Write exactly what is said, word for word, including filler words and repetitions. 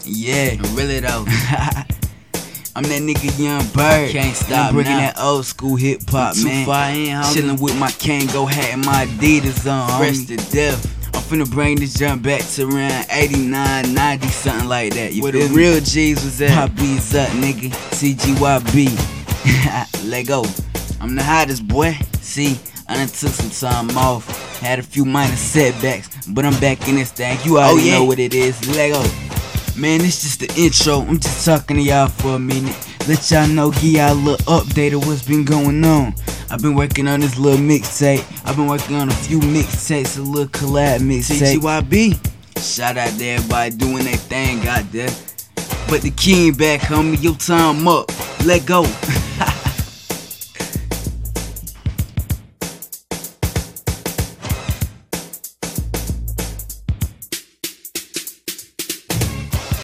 Yeah, Really though. I'm that nigga Young Bird. Can't stop I'm bringing now. that old school hip hop, Too man. far in, homie. Chillin' with my Kango hat and my Adidas on, Fresh homie. to death. I'm finna bring this jump back to around eighty-nine, ninety, something like that. You Where feel the me? real G's was at. My beats up, nigga. C G Y B. Let go. I'm the hottest boy. See, I done took some time off. Had a few minor setbacks, but I'm back in this thing. You already Oh, yeah. know what it is. Let go. Man, it's just the intro. I'm just talking to y'all for a minute. Let y'all know, give y'all a little update of what's been going on. I've been working on this little mixtape. I've been working on a few mixtapes, a little collab mixtape. C G Y B. Shout out to everybody doing their thing out there. But the king back, homie, your time up. Let go.